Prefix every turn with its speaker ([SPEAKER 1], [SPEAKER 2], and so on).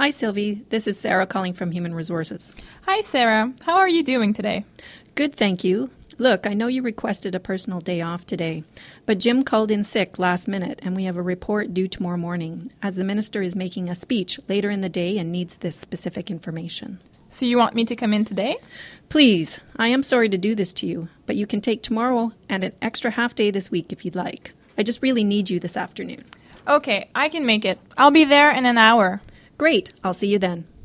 [SPEAKER 1] Hi, Sylvie. This is Sarah calling from Human Resources.
[SPEAKER 2] Hi, Sarah. How are you doing today?
[SPEAKER 1] Good, thank you. Look, I know you requested a personal day off today, but Jim called in sick last minute, and we have a report due tomorrow morning, as the minister is making a speech later in the day and needs this specific information.
[SPEAKER 2] So you want me to come in today?
[SPEAKER 1] Please, I am sorry to do this to you, but you can take tomorrow and an extra half day this week if you'd like. I just really need you this afternoon.
[SPEAKER 2] Okay, I can make it. I'll be there in an hour.
[SPEAKER 1] Great, I'll see you then.